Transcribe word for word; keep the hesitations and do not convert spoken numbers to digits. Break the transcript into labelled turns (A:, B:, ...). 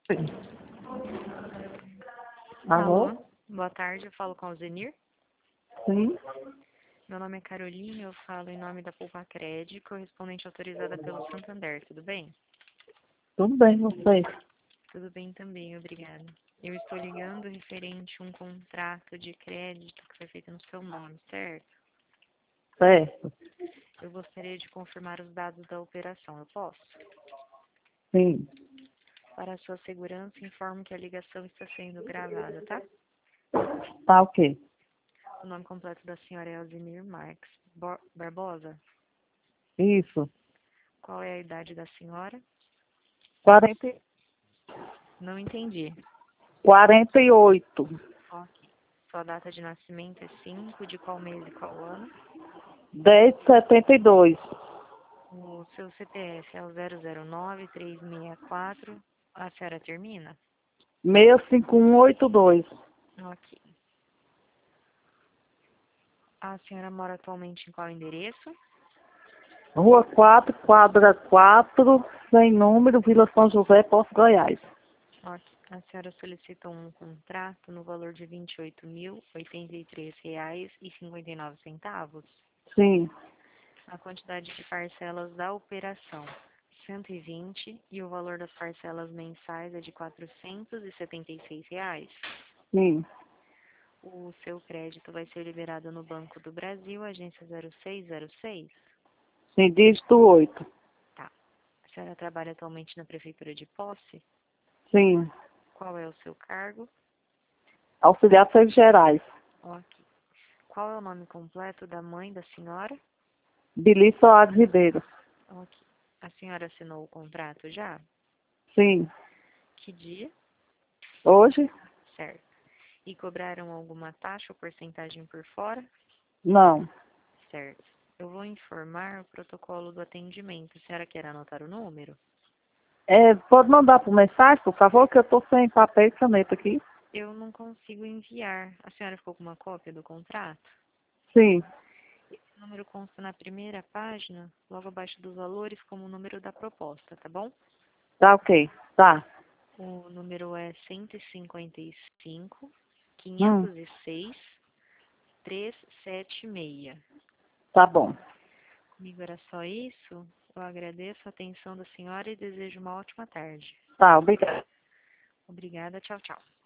A: Alô?
B: Alô, boa tarde, eu falo com o Zenir.
A: Sim,
B: Meu nome é Carolina, eu falo em nome da Poupa Crédito, correspondente autorizada pelo Santander, tudo bem?
A: tudo bem, você?
B: Tudo bem também, obrigada. Eu estou ligando referente a um contrato de crédito que foi feito no seu nome, certo?
A: Certo,
B: Eu gostaria de confirmar os dados da operação, eu posso?
A: sim.
B: Para a sua segurança, informo que a ligação está sendo gravada, tá?
A: Tá ok.
B: O nome completo da senhora é Alzimir Marques Bo- Barbosa.
A: Isso.
B: Qual é a idade da senhora?
A: quarenta, e-
B: Não entendi.
A: quarenta e oito.
B: Ok. Sua data de nascimento é cinco de qual mês e qual ano?
A: dez de setenta e dois.
B: O seu C P F é o zero zero nove três seis quatro. A senhora termina?
A: seis cinco um oito dois.
B: Ok. A senhora mora atualmente em qual endereço?
A: Rua quatro, quadra quatro, sem número, Vila São José, Poço Goiás.
B: Ok. A senhora solicitou um contrato no valor de vinte e oito mil, oitenta e três reais e cinquenta e nove centavos.
A: Sim,
B: A quantidade de parcelas da operação, cento e vinte, e o valor das parcelas mensais é de quatrocentos e setenta e seis reais.
A: sim.
B: O seu crédito vai ser liberado no Banco do Brasil, agência zero seis zero seis.
A: Sim, dígito oito.
B: Tá. A senhora trabalha atualmente na Prefeitura de Posse?
A: Sim.
B: Qual é o seu cargo?
A: Auxiliar de Serviços Gerais.
B: Ok. Qual é o nome completo da mãe da senhora?
A: Bili Soares Ribeiro.
B: Ok. A senhora assinou o contrato já?
A: Sim.
B: Que dia?
A: Hoje?
B: Certo. E cobraram alguma taxa ou porcentagem por fora?
A: Não.
B: Certo. Eu vou informar o protocolo do atendimento. A senhora quer anotar o número?
A: É, pode mandar por mensagem, por favor, que eu estou sem papel e caneta aqui.
B: Eu não consigo enviar. A senhora ficou com uma cópia do contrato?
A: Sim.
B: Esse número consta na primeira página, logo abaixo dos valores, como o número da proposta, tá bom?
A: Tá ok. Tá.
B: O número é cento e cinquenta e cinco,
A: Hum,
B: quinhentos e seis, trezentos e setenta e seis.
A: tá bom.
B: Comigo era só isso. Eu agradeço a atenção da senhora e desejo uma ótima tarde.
A: Tá, obrigada.
B: Obrigada, tchau, tchau.